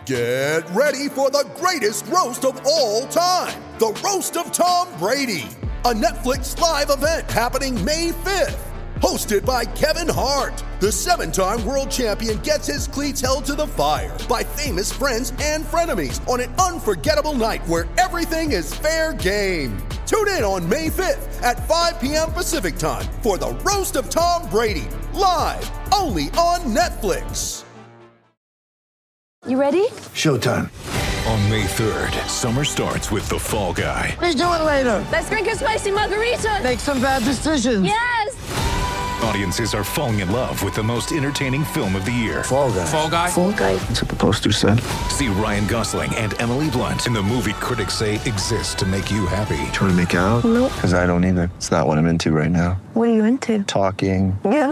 Get ready for the greatest roast of all time, the Roast of Tom Brady, a Netflix live event happening May 5th. Hosted by Kevin Hart, the 7-time world champion gets his cleats held to the fire by famous friends and frenemies on an unforgettable night where everything is fair game. Tune in on May 5th at 5 p.m. Pacific time for the Roast of Tom Brady, live only on Netflix. You ready? Showtime. On May 3rd, summer starts with The Fall Guy. Let's do it later. Let's drink a spicy margarita. Make some bad decisions. Yes! Audiences are falling in love with the most entertaining film of the year. Fall Guy. Fall Guy? Fall Guy. That's what the poster said. See Ryan Gosling and Emily Blunt in the movie critics say exists to make you happy. Trying to make it out? Nope. Because I don't either. It's not what I'm into right now. What are you into? Talking. Yeah.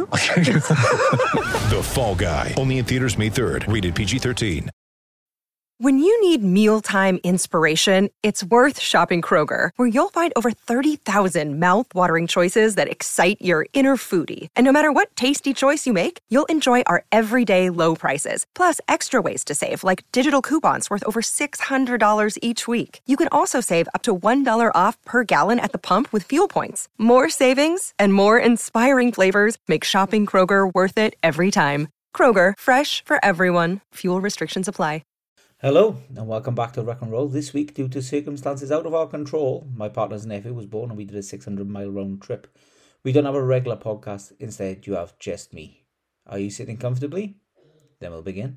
The Fall Guy. Only in theaters May 3rd. Rated PG-13. When you need mealtime inspiration, it's worth shopping Kroger, where you'll find over 30,000 mouth-watering choices that excite your inner foodie. And no matter what tasty choice you make, you'll enjoy our everyday low prices, plus extra ways to save, like digital coupons worth over $600 each week. You can also save up to $1 off per gallon at the pump with fuel points. More savings and more inspiring flavors make shopping Kroger worth it every time. Kroger, fresh for everyone. Fuel restrictions apply. Hello and welcome back to Rock and Roll. This week, due to circumstances out of our control, my partner's nephew was born and we did a 600-mile round trip. We don't have a regular podcast, instead you have just me. Are you sitting comfortably? Then we'll begin.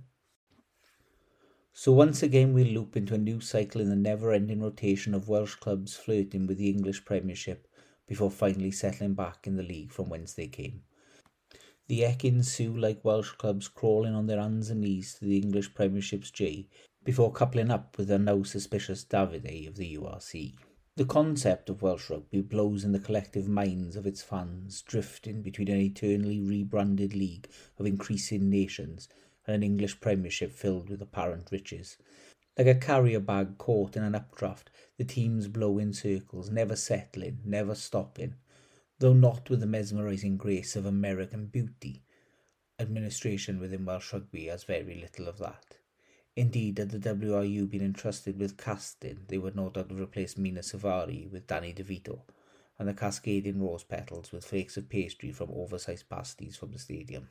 So once again we loop into a new cycle in the never-ending rotation of Welsh clubs flirting with the English Premiership before finally settling back in the league from whence they came. The Ekin Sue like Welsh clubs crawling on their hands and knees to the English Premiership's J before coupling up with the now suspicious Davide of the URC. The concept of Welsh rugby blows in the collective minds of its fans, drifting between an eternally rebranded league of increasing nations and an English Premiership filled with apparent riches. Like a carrier bag caught in an updraft, the teams blow in circles, never settling, never stopping, though not with the mesmerising grace of American beauty. Administration within Welsh rugby has very little of that. Indeed, had the WRU been entrusted with casting, they would no doubt have replaced Mina Savari with Danny DeVito, and the cascading rose petals with flakes of pastry from oversized pasties from the stadium.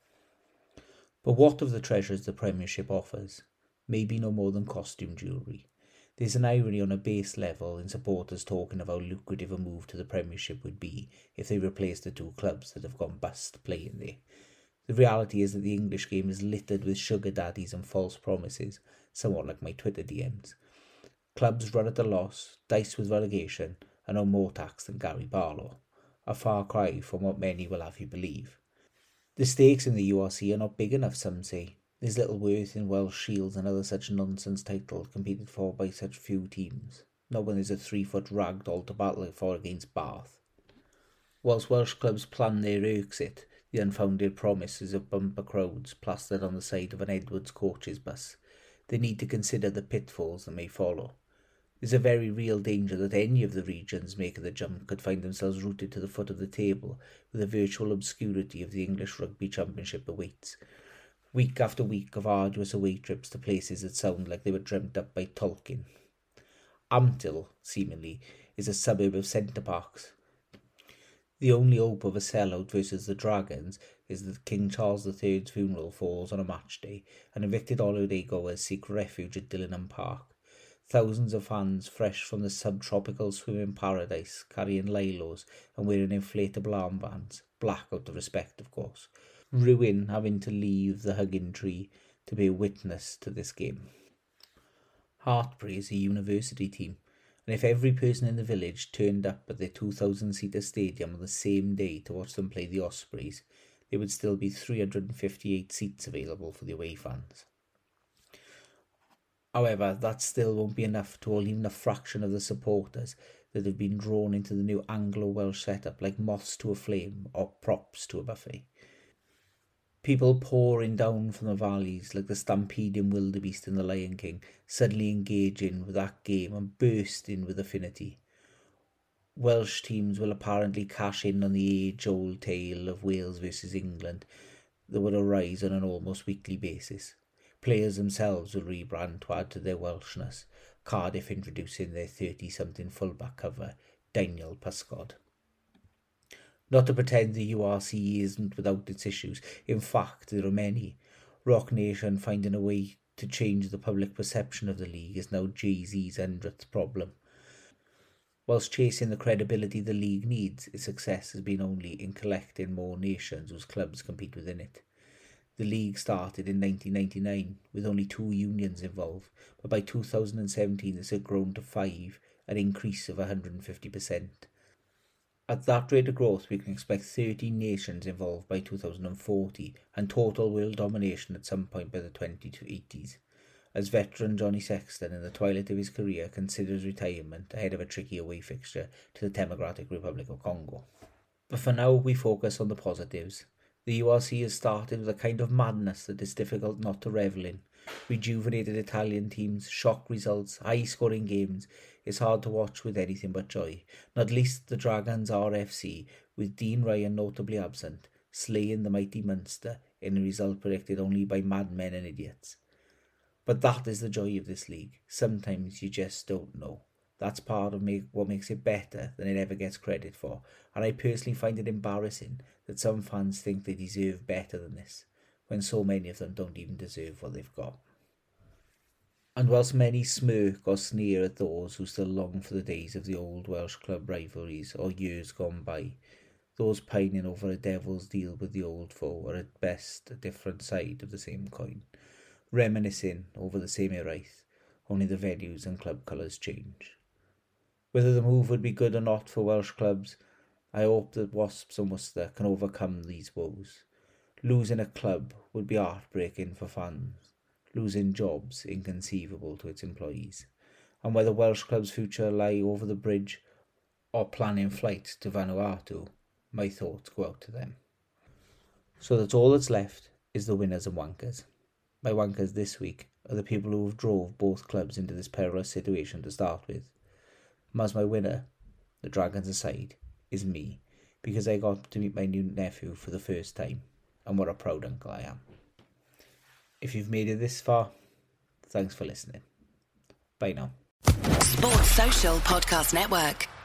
But what of the treasures the Premiership offers? Maybe no more than costume jewellery. There's an irony on a base level in supporters talking of how lucrative a move to the Premiership would be if they replaced the two clubs that have gone bust playing there. The reality is that the English game is littered with sugar daddies and false promises, somewhat like my Twitter DMs. Clubs run at a loss, dice with relegation, and owe more tax than Gary Barlow. A far cry from what many will have you believe. The stakes in the URC are not big enough, some say. There's little worth in Welsh Shields and other such nonsense titles competed for by such few teams, not when there's a 3-foot ragdoll to battle for against Bath. Whilst Welsh clubs plan their exit, the unfounded promises of bumper crowds plastered on the side of an Edwards coaches bus, they need to consider the pitfalls that may follow. There's a very real danger that any of the regions making the jump could find themselves rooted to the foot of the table, with the virtual obscurity of the English Rugby Championship awaits. Week after week of arduous away trips to places that sound like they were dreamt up by Tolkien. Amtil, seemingly, is a suburb of Centre Parks. The only hope of a sellout versus the Dragons is that King Charles III's funeral falls on a match day and evicted holiday goers seek refuge at Dillingham Park. Thousands of fans fresh from the subtropical swimming paradise carrying lilos and wearing inflatable armbands, black out of respect of course, ruin having to leave the hugging tree to bear witness to this game. Hartpury is a university team, and if every person in the village turned up at their 2,000-seater stadium on the same day to watch them play the Ospreys, there would still be 358 seats available for the away fans. However, that still won't be enough to hold even a fraction of the supporters that have been drawn into the new Anglo-Welsh setup like moths to a flame or props to a buffet. People pouring down from the valleys like the stampeding wildebeest in The Lion King, suddenly engaging with that game and bursting with affinity. Welsh teams will apparently cash in on the age-old tale of Wales versus England that would arise on an almost weekly basis. Players themselves will rebrand to add to their Welshness, Cardiff introducing their 30-something fullback cover, Daniel Pysgod. Not to pretend the URC isn't without its issues, in fact there are many. Rock Nation finding a way to change the public perception of the league is now Jay-Z's 100th problem. Whilst chasing the credibility the league needs, its success has been only in collecting more nations whose clubs compete within it. The league started in 1999 with only 2 unions involved, but by 2017 this had grown to 5, an increase of 150%. At that rate of growth, we can expect 30 nations involved by 2040 and total world domination at some point by the 2080s, as veteran Johnny Sexton in the twilight of his career considers retirement ahead of a tricky away fixture to the Democratic Republic of Congo. But for now, we focus on the positives. The URC has started with a kind of madness that is difficult not to revel in. Rejuvenated Italian teams, shock results, high-scoring games. It's hard to watch with anything but joy, not least the Dragons RFC, with Dean Ryan notably absent, slaying the mighty Munster in a result predicted only by madmen and idiots. But that is the joy of this league. Sometimes you just don't know. That's part of what makes it better than it ever gets credit for, and I personally find it embarrassing that some fans think they deserve better than this, when so many of them don't even deserve what they've got. And whilst many smirk or sneer at those who still long for the days of the old Welsh club rivalries or years gone by, those pining over a devil's deal with the old foe are at best a different side of the same coin, reminiscing over the same eraith, only the venues and club colours change. Whether the move would be good or not for Welsh clubs, I hope that Wasps and Worcester can overcome these woes. Losing a club would be heartbreaking for fans, losing jobs inconceivable to its employees, and whether Welsh clubs' future lie over the bridge or planning flights to Vanuatu, my thoughts go out to them. So that all that's left is the winners and wankers. My wankers this week are the people who have drove both clubs into this perilous situation to start with. As my winner, the Dragons aside, is me, because I got to meet my new nephew for the first time, and what a proud uncle I am. If you've made it this far, thanks for listening. Bye now. Sports Social Podcast Network.